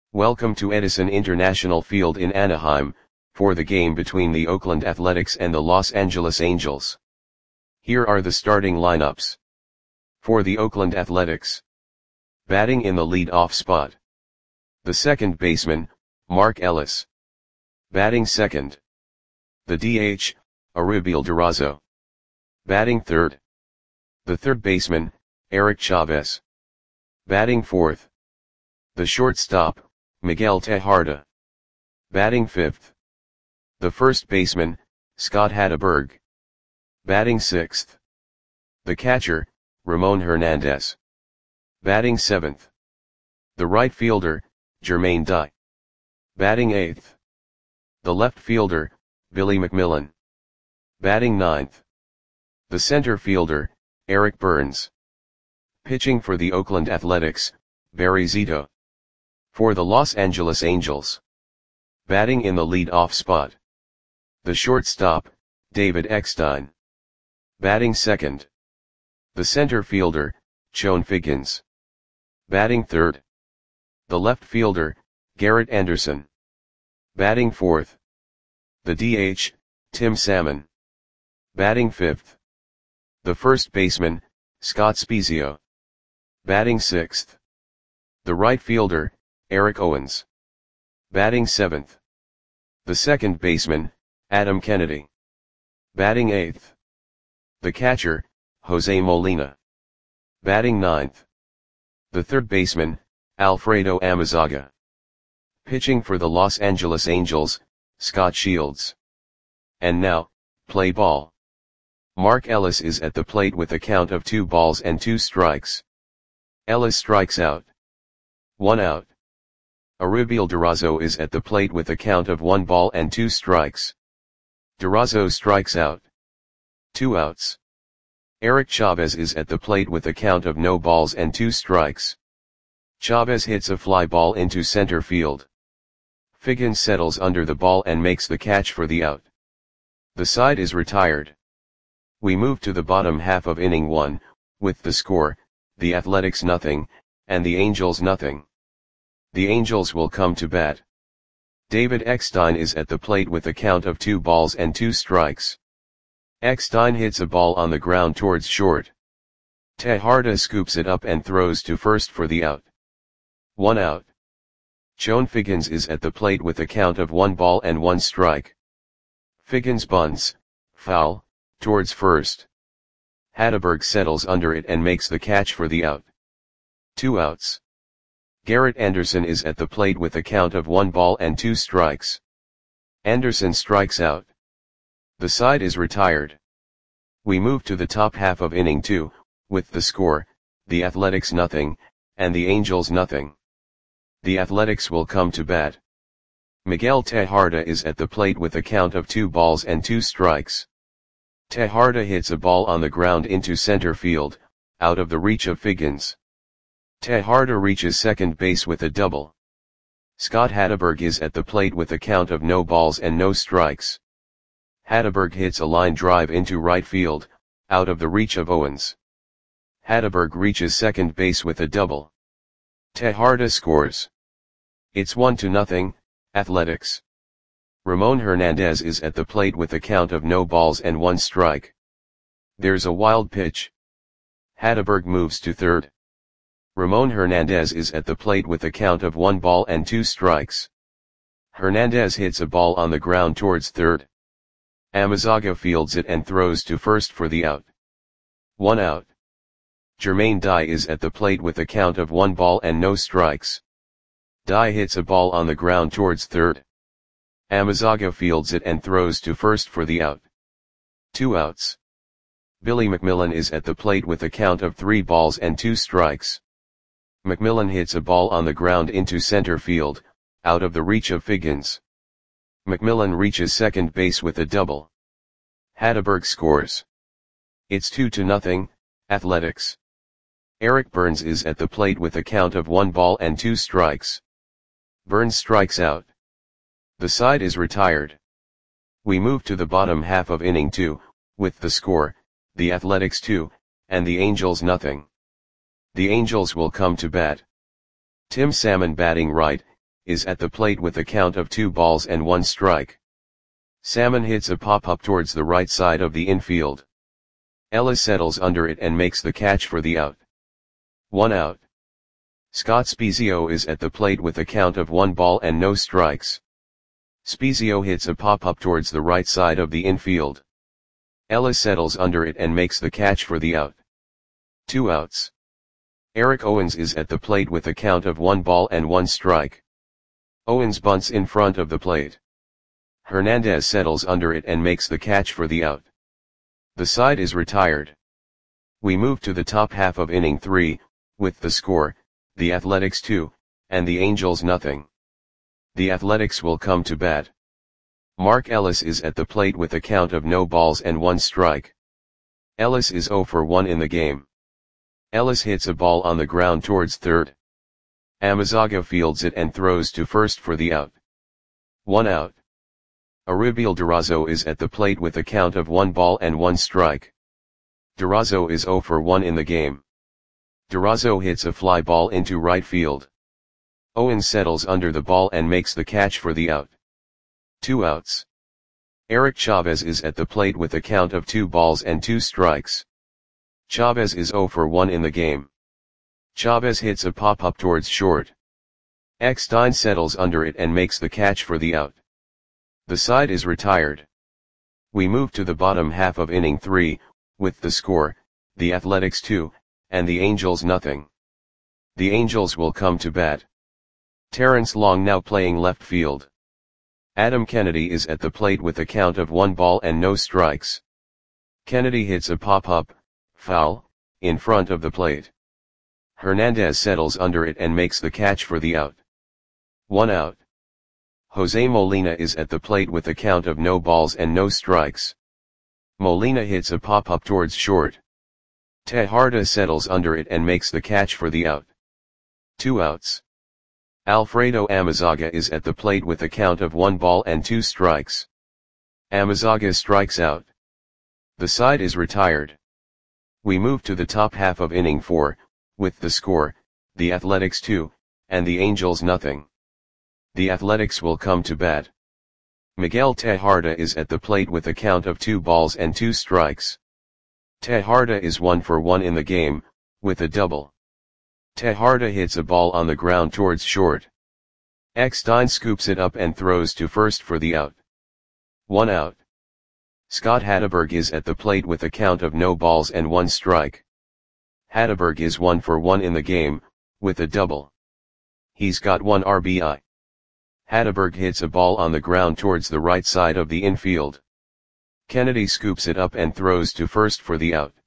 Welcome to Edison International Field in Anaheim, for the game between the Oakland Athletics and the Los Angeles Angels. Here are the starting lineups. For the Oakland Athletics. Batting in the lead-off spot. The second baseman, Mark Ellis. Batting second. The DH, Arubiel Durazo. Batting third. The third baseman, Eric Chavez. Batting fourth. The shortstop, Miguel Tejada. Batting fifth. The first baseman, Scott Hatteberg. Batting sixth. The catcher, Ramon Hernandez. Batting seventh. The right fielder, Jermaine Dye. Batting eighth. The left fielder, Billy McMillan. Batting ninth. The center fielder, Eric Burns. Pitching for the Oakland Athletics, Barry Zito. For the Los Angeles Angels. Batting in the lead-off spot. The shortstop, David Eckstein. Batting second. The center fielder, Chone Figgins. Batting third. The left fielder, Garrett Anderson. Batting fourth. The DH, Tim Salmon. Batting fifth. The first baseman, Scott Spiezio. Batting sixth. The right fielder, Eric Owens. Batting seventh. The second baseman, Adam Kennedy. Batting eighth. The catcher, Jose Molina. Batting ninth. The third baseman, Alfredo Amezaga. Pitching for the Los Angeles Angels, Scott Shields. And now, play ball. Mark Ellis is at the plate with a count of 2 balls and 2 strikes. Ellis strikes out. 1 out. Arubiel Durazo is at the plate with a count of 1 ball and 2 strikes. Durazo strikes out. 2 outs. Eric Chavez is at the plate with a count of no balls and 2 strikes. Chavez hits a fly ball into center field. Figgins settles under the ball and makes the catch for the out. The side is retired. We move to the bottom half of inning 1, with the score, the Athletics nothing, and the Angels nothing. The Angels will come to bat. David Eckstein is at the plate with a count of 2 balls and 2 strikes. Eckstein hits a ball on the ground towards short. Tejada scoops it up and throws to first for the out. 1 out. Chone Figgins is at the plate with a count of 1 ball and 1 strike. Figgins bunts, foul, towards first. Hatteberg settles under it and makes the catch for the out. 2 outs. Garrett Anderson is at the plate with a count of 1 ball and 2 strikes. Anderson strikes out. The side is retired. We move to the top half of inning 2, with the score, the Athletics nothing, and the Angels nothing. The Athletics will come to bat. Miguel Tejada is at the plate with a count of 2 balls and 2 strikes. Tejada hits a ball on the ground into center field, out of the reach of Figgins. Tejada reaches second base with a double. Scott Hatteberg is at the plate with a count of no balls and no strikes. Hatteberg hits a line drive into right field, out of the reach of Owens. Hatteberg reaches second base with a double. Tejada scores. It's 1-0, Athletics. Ramon Hernandez is at the plate with a count of no balls and 1 strike. There's a wild pitch. Hatteberg moves to third. Ramon Hernandez is at the plate with a count of 1 ball and 2 strikes. Hernandez hits a ball on the ground towards third. Amezaga fields it and throws to first for the out. 1 out. Jermaine Dye is at the plate with a count of 1 ball and no strikes. Dye hits a ball on the ground towards third. Amezaga fields it and throws to first for the out. 2 outs. Billy McMillan is at the plate with a count of 3 balls and 2 strikes. McMillan hits a ball on the ground into center field, out of the reach of Figgins. McMillan reaches second base with a double. Hatteberg scores. It's 2-0, Athletics. Eric Burns is at the plate with a count of 1 ball and 2 strikes. Burns strikes out. The side is retired. We move to the bottom half of inning 2, with the score, the Athletics 2, and the Angels nothing. The Angels will come to bat. Tim Salmon batting right, is at the plate with a count of 2 balls and 1 strike. Salmon hits a pop-up towards the right side of the infield. Ellis settles under it and makes the catch for the out. 1 out. Scott Spiezio is at the plate with a count of 1 ball and no strikes. Spiezio hits a pop-up towards the right side of the infield. Ellis settles under it and makes the catch for the out. 2 outs. Eric Owens is at the plate with a count of 1 ball and 1 strike. Owens bunts in front of the plate. Hernandez settles under it and makes the catch for the out. The side is retired. We move to the top half of inning 3, with the score, the Athletics 2, and the Angels nothing. The Athletics will come to bat. Mark Ellis is at the plate with a count of no balls and 1 strike. Ellis is 0 for 1 in the game. Ellis hits a ball on the ground towards third. Amezaga fields it and throws to first for the out. 1 out. Aribiel Durazo is at the plate with a count of 1 ball and 1 strike. Durazo is 0 for 1 in the game. Durazo hits a fly ball into right field. Owens settles under the ball and makes the catch for the out. 2 outs. Eric Chavez is at the plate with a count of 2 balls and 2 strikes. Chavez is 0 for 1 in the game. Chavez hits a pop-up towards short. Eckstein settles under it and makes the catch for the out. The side is retired. We move to the bottom half of inning 3, with the score, the Athletics 2, and the Angels nothing. The Angels will come to bat. Terrence Long now playing left field. Adam Kennedy is at the plate with a count of 1 ball and no strikes. Kennedy hits a pop-up, foul, in front of the plate. Hernandez settles under it and makes the catch for the out. 1 out. Jose Molina is at the plate with a count of no balls and no strikes. Molina hits a pop-up towards short. Tejada settles under it and makes the catch for the out. 2 outs. Alfredo Amezaga is at the plate with a count of 1 ball and 2 strikes. Amezaga strikes out. The side is retired. We move to the top half of inning 4, with the score, the Athletics 2, and the Angels nothing. The Athletics will come to bat. Miguel Tejada is at the plate with a count of 2 balls and 2 strikes. Tejada is 1 for 1 in the game, with a double. Tejada hits a ball on the ground towards short. Eckstein scoops it up and throws to first for the out. 1 out. Scott Hatteberg is at the plate with a count of no balls and 1 strike. Hatteberg is 1 for 1 in the game, with a double. He's got 1 RBI. Hatteberg hits a ball on the ground towards the right side of the infield. Kennedy scoops it up and throws to first for the out.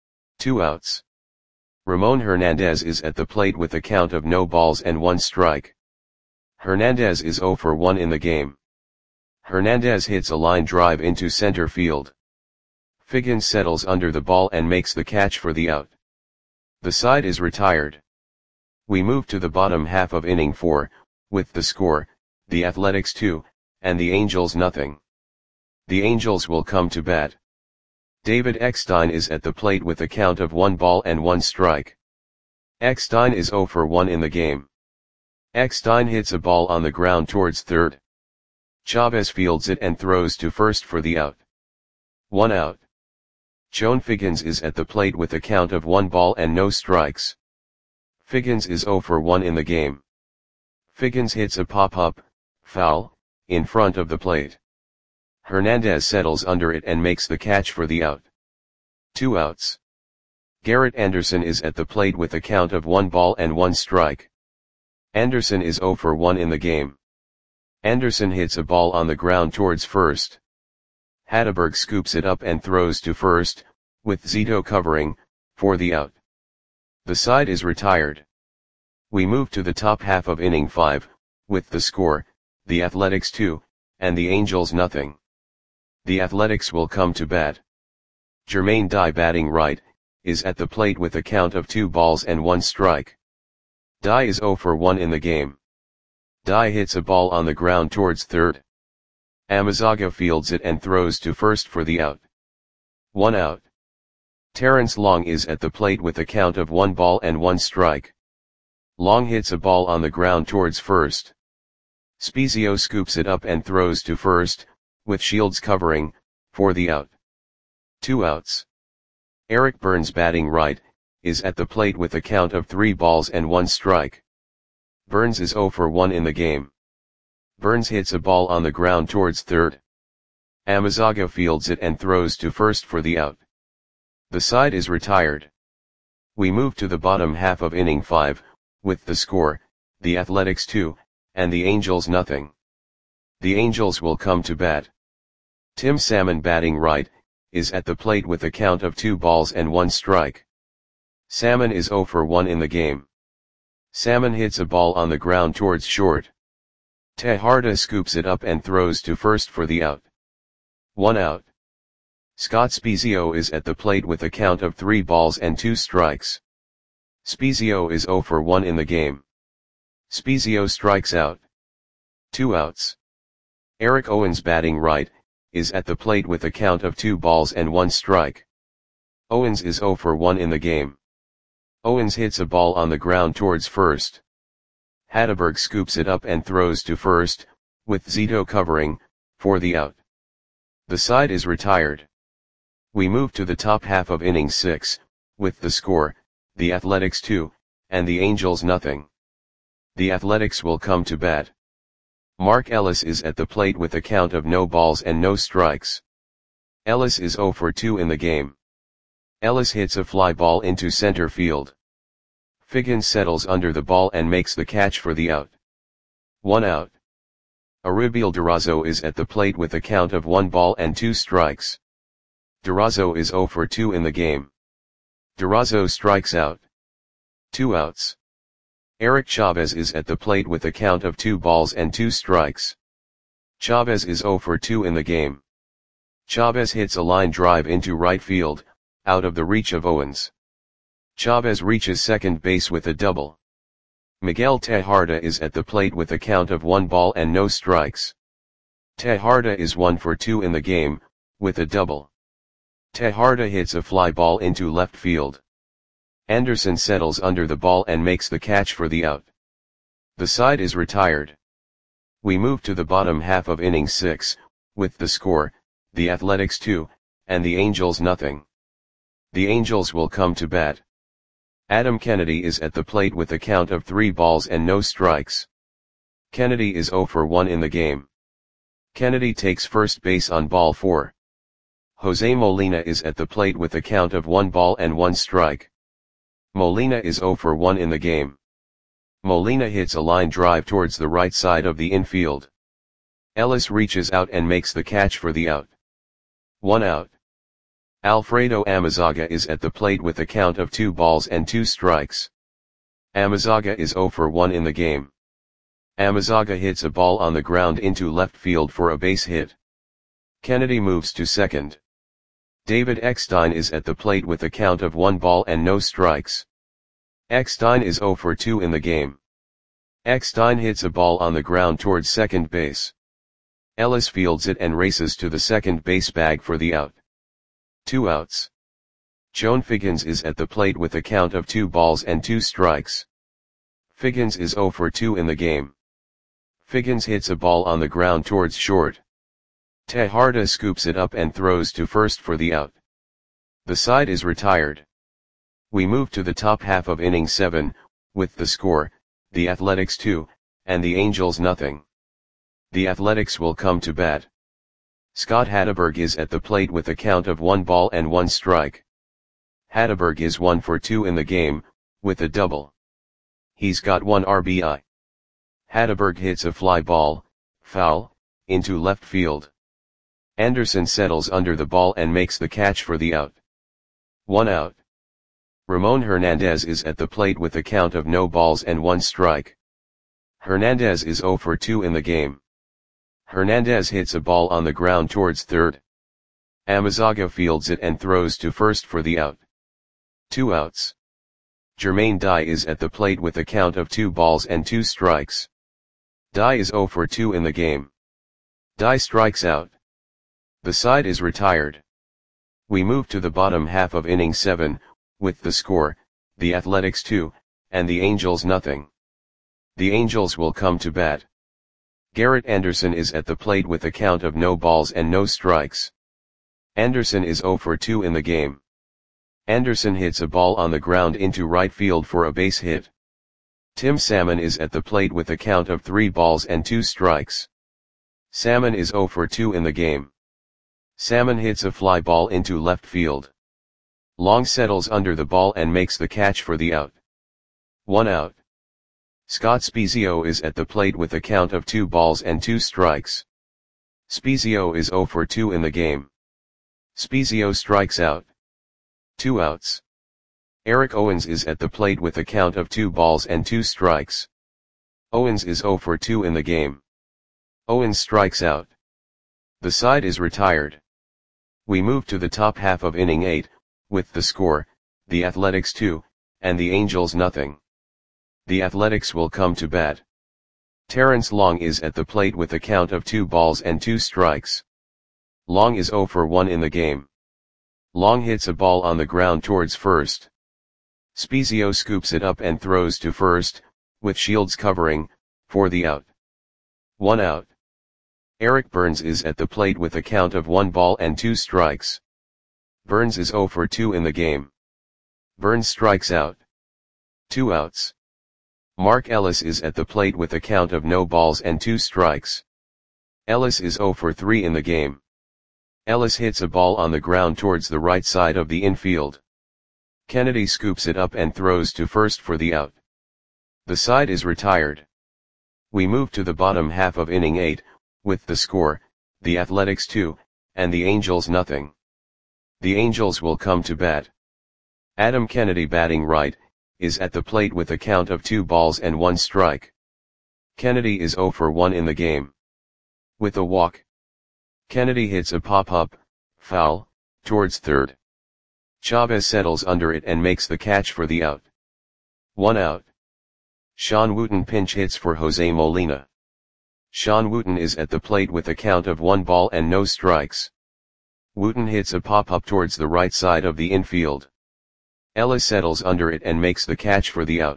2 outs. Ramon Hernandez is at the plate with a count of no balls and 1 strike. Hernandez is 0 for 1 in the game. Hernandez hits a line drive into center field. Figgins settles under the ball and makes the catch for the out. The side is retired. We move to the bottom half of inning 4, with the score, the Athletics 2, and the Angels nothing. The Angels will come to bat. David Eckstein is at the plate with a count of 1 ball and 1 strike. Eckstein is 0 for 1 in the game. Eckstein hits a ball on the ground towards third. Chavez fields it and throws to first for the out. 1 out. Chone Figgins is at the plate with a count of 1 ball and no strikes. Figgins is 0 for 1 in the game. Figgins hits a pop-up, foul, in front of the plate. Hernandez settles under it and makes the catch for the out. 2 outs. Garrett Anderson is at the plate with a count of 1 ball and 1 strike. Anderson is 0 for 1 in the game. Anderson hits a ball on the ground towards first. Hatteberg scoops it up and throws to first, with Zito covering, for the out. The side is retired. We move to the top half of inning 5, with the score, the Athletics 2, and the Angels nothing. The Athletics will come to bat. Jermaine Dye batting right, is at the plate with a count of 2 balls and 1 strike. Dye is 0 for 1 in the game. Dye hits a ball on the ground towards third. Amezaga fields it and throws to first for the out. 1 out. Terrence Long is at the plate with a count of 1 ball and 1 strike. Long hits a ball on the ground towards first. Spezio scoops it up and throws to first, with Shields covering, for the out. 2 outs. Eric Burns batting right, is at the plate with a count of 3 balls and 1 strike. Burns is 0 for 1 in the game. Burns hits a ball on the ground towards third. Amezaga fields it and throws to first for the out. The side is retired. We move to the bottom half of inning 5, with the score, the Athletics 2, and the Angels nothing. The Angels will come to bat. Tim Salmon batting right, is at the plate with a count of 2 balls and 1 strike. Salmon is 0 for 1 in the game. Salmon hits a ball on the ground towards short. Tejada scoops it up and throws to first for the out. 1 out. Scott Spezio is at the plate with a count of 3 balls and 2 strikes. Spezio is 0 for 1 in the game. Spezio strikes out. 2 outs. Eric Owens batting right, is at the plate with a count of 2 balls and 1 strike. Owens is 0 for 1 in the game. Owens hits a ball on the ground towards first. Hatteberg scoops it up and throws to first, with Zito covering, for the out. The side is retired. We move to the top half of inning 6, with the score, the Athletics 2, and the Angels nothing. The Athletics will come to bat. Mark Ellis is at the plate with a count of no balls and no strikes. Ellis is 0 for 2 in the game. Ellis hits a fly ball into center field. Figgins settles under the ball and makes the catch for the out. 1 out. Aribiel Durazo is at the plate with a count of 1 ball and 2 strikes. Durazo is 0 for 2 in the game. Durazo strikes out. 2 outs. Eric Chavez is at the plate with a count of 2 balls and 2 strikes. Chavez is 0 for 2 in the game. Chavez hits a line drive into right field, out of the reach of Owens. Chavez reaches second base with a double. Miguel Tejada is at the plate with a count of 1 ball and no strikes. Tejada is 1 for 2 in the game, with a double. Tejada hits a fly ball into left field. Anderson settles under the ball and makes the catch for the out. The side is retired. We move to the bottom half of inning 6, with the score, the Athletics 2, and the Angels nothing. The Angels will come to bat. Adam Kennedy is at the plate with a count of 3 balls and no strikes. Kennedy is 0 for 1 in the game. Kennedy takes first base on ball 4. Jose Molina is at the plate with a count of 1 ball and 1 strike. Molina is 0 for 1 in the game. Molina hits a line drive towards the right side of the infield. Ellis reaches out and makes the catch for the out. 1 out. Alfredo Amezaga is at the plate with a count of 2 balls and 2 strikes. Amezaga is 0 for 1 in the game. Amezaga hits a ball on the ground into left field for a base hit. Kennedy moves to second. David Eckstein is at the plate with a count of 1 ball and no strikes. Eckstein is 0 for 2 in the game. Eckstein hits a ball on the ground towards second base. Ellis fields it and races to the second base bag for the out. 2 outs. Joan Figgins is at the plate with a count of 2 balls and 2 strikes. Figgins is 0 for 2 in the game. Figgins hits a ball on the ground towards short. Tejada scoops it up and throws to first for the out. The side is retired. We move to the top half of inning 7, with the score, the Athletics 2, and the Angels nothing. The Athletics will come to bat. Scott Hatteberg is at the plate with a count of 1 ball and 1 strike. Hatteberg is 1 for 2 in the game, with a double. He's got 1 RBI. Hatteberg hits a fly ball, foul, into left field. Anderson settles under the ball and makes the catch for the out. 1 out. Ramon Hernandez is at the plate with a count of no balls and 1 strike. Hernandez is 0 for 2 in the game. Hernandez hits a ball on the ground towards third. Amezaga fields it and throws to first for the out. 2 outs. Jermaine Dye is at the plate with a count of 2 balls and 2 strikes. Dye is 0 for 2 in the game. Dye strikes out. The side is retired. We move to the bottom half of inning 7, with the score, the Athletics 2, and the Angels nothing. The Angels will come to bat. Garrett Anderson is at the plate with a count of no balls and no strikes. Anderson is 0 for 2 in the game. Anderson hits a ball on the ground into right field for a base hit. Tim Salmon is at the plate with a count of 3 balls and 2 strikes. Salmon is 0 for 2 in the game. Salmon hits a fly ball into left field. Long settles under the ball and makes the catch for the out. 1 out. Scott Spiezio is at the plate with a count of 2 balls and 2 strikes. Spiezio is 0 for 2 in the game. Spiezio strikes out. 2 outs. Eric Owens is at the plate with a count of 2 balls and 2 strikes. Owens is 0 for 2 in the game. Owens strikes out. The side is retired. We move to the top half of inning 8, with the score, the Athletics 2, and the Angels nothing. The Athletics will come to bat. Terrence Long is at the plate with a count of 2 balls and 2 strikes. Long is 0 for 1 in the game. Long hits a ball on the ground towards first. Spiezio scoops it up and throws to first, with Shields covering, for the out. 1 out. Eric Burns is at the plate with a count of 1 ball and 2 strikes. Burns is 0 for 2 in the game. Burns strikes out. 2 outs. Mark Ellis is at the plate with a count of no balls and 2 strikes. Ellis is 0 for 3 in the game. Ellis hits a ball on the ground towards the right side of the infield. Kennedy scoops it up and throws to first for the out. The side is retired. We move to the bottom half of inning 8, with the score, the Athletics 2, and the Angels nothing. The Angels will come to bat. Adam Kennedy batting right, is at the plate with a count of 2 balls and 1 strike. Kennedy is 0 for 1 in the game. With a walk. Kennedy hits a pop-up, foul, towards third. Chavez settles under it and makes the catch for the out. 1 out. Sean Wooten pinch hits for Jose Molina. Sean Wooten is at the plate with a count of 1 ball and no strikes. Wooten hits a pop-up towards the right side of the infield. Ellis settles under it and makes the catch for the out.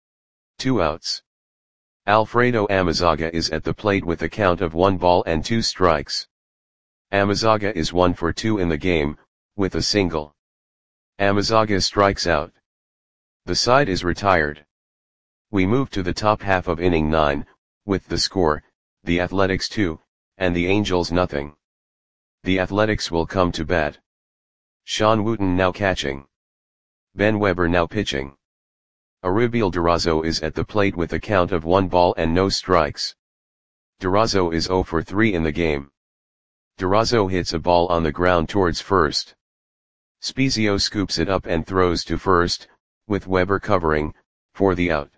2 outs. Alfredo Amezaga is at the plate with a count of 1 ball and 2 strikes. Amezaga is 1 for 2 in the game, with a single. Amezaga strikes out. The side is retired. We move to the top half of inning 9, with the score, the Athletics 2, and the Angels nothing. The Athletics will come to bat. Sean Wooten now catching. Ben Weber now pitching. Aribiel Durazo is at the plate with a count of 1 ball and no strikes. Durazo is 0 for 3 in the game. Durazo hits a ball on the ground towards first. Spiezio scoops it up and throws to first, with Weber covering, for the out.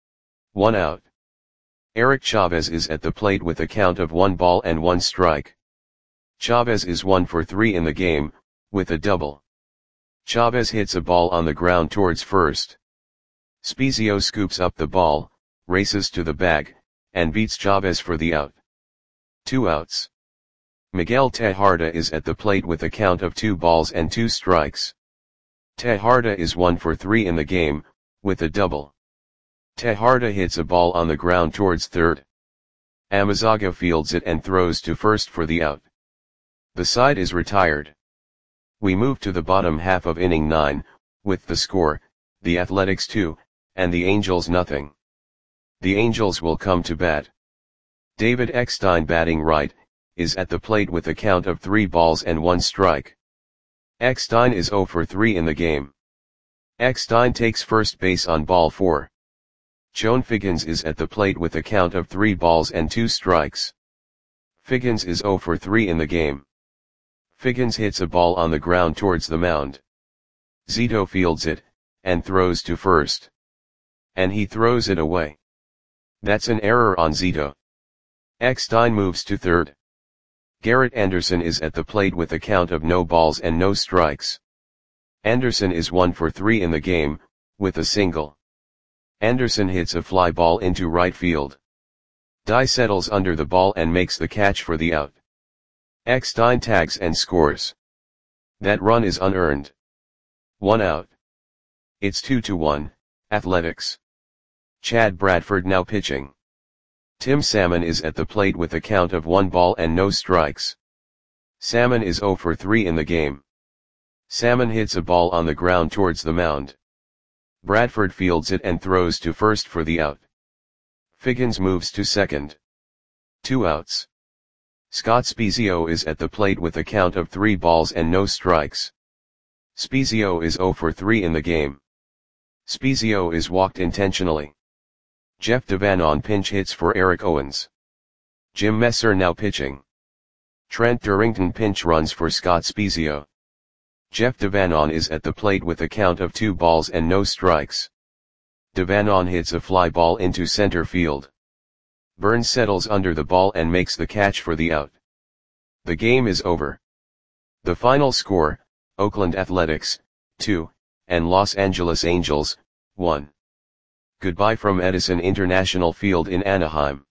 1 out. Eric Chavez is at the plate with a count of 1 ball and 1 strike. Chavez is 1 for 3 in the game, with a double. Chavez hits a ball on the ground towards first. Spiezio scoops up the ball, races to the bag, and beats Chavez for the out. 2 outs. Miguel Tejada is at the plate with a count of 2 balls and 2 strikes. Tejada is 1 for 3 in the game, with a double. Tejada hits a ball on the ground towards third. Amezaga fields it and throws to first for the out. The side is retired. We move to the bottom half of inning 9, with the score, the Athletics 2, and the Angels nothing. The Angels will come to bat. David Eckstein batting right, is at the plate with a count of 3 balls and 1 strike. Eckstein is 0 for 3 in the game. Eckstein takes first base on ball 4. Joan Figgins is at the plate with a count of 3 balls and 2 strikes. Figgins is 0 for 3 in the game. Figgins hits a ball on the ground towards the mound. Zito fields it, and throws to first. And he throws it away. That's an error on Zito. Eckstein moves to third. Garrett Anderson is at the plate with a count of no balls and no strikes. Anderson is 1 for 3 in the game, with a single. Anderson hits a fly ball into right field. Dye settles under the ball and makes the catch for the out. Eckstein tags and scores. That run is unearned. 1 out. It's 2-1, Athletics. Chad Bradford now pitching. Tim Salmon is at the plate with a count of 1 ball and no strikes. Salmon is 0 for 3 in the game. Salmon hits a ball on the ground towards the mound. Bradford fields it and throws to first for the out. Figgins moves to second. 2 outs. Scott Spiezio is at the plate with a count of 3 balls and no strikes. Spiezio is 0 for 3 in the game. Spiezio is walked intentionally. Jeff Devanon pinch hits for Eric Owens. Jim Messer now pitching. Trent Durrington pinch runs for Scott Spiezio. Jeff Devanon is at the plate with a count of 2 balls and no strikes. Devanon hits a fly ball into center field. Burns settles under the ball and makes the catch for the out. The game is over. The final score, Oakland Athletics, 2, and Los Angeles Angels, 1. Goodbye from Edison International Field in Anaheim.